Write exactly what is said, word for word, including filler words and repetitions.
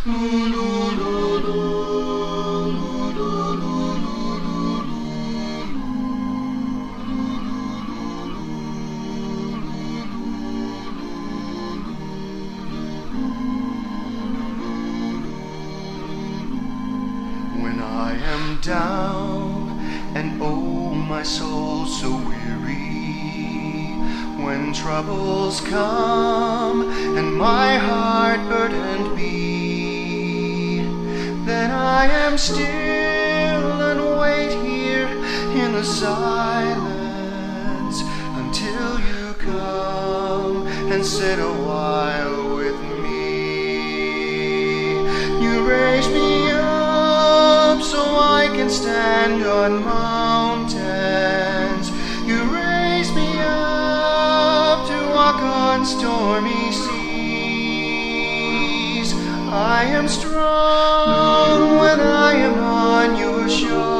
When I am down and oh my soul so weary, when troubles come and my heart burdened be, then I am still and wait here in the silence until you come and sit a while with me. You raise me up so I can stand on mountains. You raise me up to walk on stormy seas. I am strong when I am on your shore.